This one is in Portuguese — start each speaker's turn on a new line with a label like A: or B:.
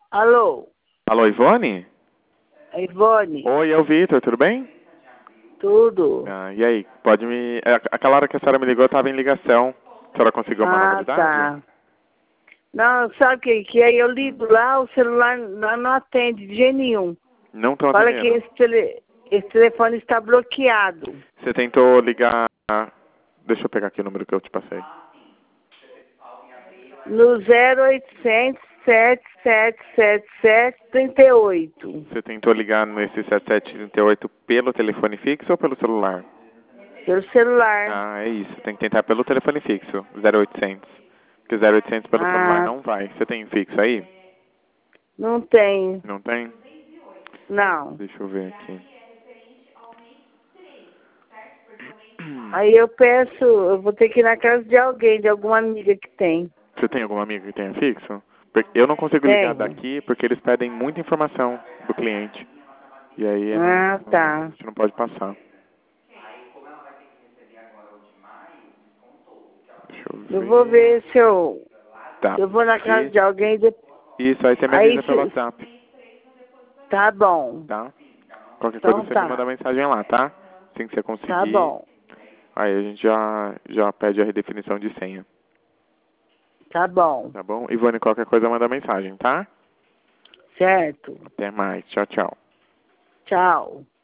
A: Alô,
B: Alô, Ivone?
A: Ivone,
B: Oi, é o Vitor, tudo bem?
A: tudo?
B: E aí, pode me... aquela hora que a senhora me ligou, eu estava em ligação. A senhora conseguiu uma nova
A: Ah,
B: unidade?
A: tá. Não, sabe o que aí eu ligo lá, o celular não atende de jeito nenhum.
B: Não estão
A: Fala que
B: atendendo.
A: esse telefone está bloqueado.
B: Você tentou ligar... Deixa eu pegar aqui o número que eu te passei.
A: No 0800 7777 38.
B: Você tentou ligar nesse 7738 pelo telefone fixo ou pelo celular?
A: Pelo celular.
B: Ah, é isso. Tem que tentar pelo telefone fixo, 0800. Porque 0800 pelo celular
A: Ah,
B: não vai. Você tem fixo aí?
A: não tem.
B: Não tem?
A: Não.
B: Deixa eu ver aqui.
A: Aí eu vou ter que ir na casa de alguém, de alguma amiga que tem.
B: Você tem alguma amiga que tenha fixo? Eu não consigo ligar
A: Tenho.
B: daqui porque eles pedem muita informação do cliente. E aí
A: Ah,
B: a
A: tá.
B: gente não pode passar. Deixa eu
A: Eu vou
B: ver.
A: ver se eu
B: Tá.
A: Eu vou na casa
B: E,
A: de alguém e
B: isso, aí você me
A: aí
B: avisa pelo WhatsApp,
A: tá bom.
B: tá? Qualquer coisa
A: Então
B: você me manda
A: tá.
B: mensagem lá, tá? Assim que você
A: Tá
B: conseguir,
A: bom.
B: aí a gente já pede a redefinição de senha,
A: Tá bom.
B: tá bom? Ivone, qualquer coisa manda mensagem, tá?
A: Certo.
B: Até mais. Tchau, tchau.
A: Tchau.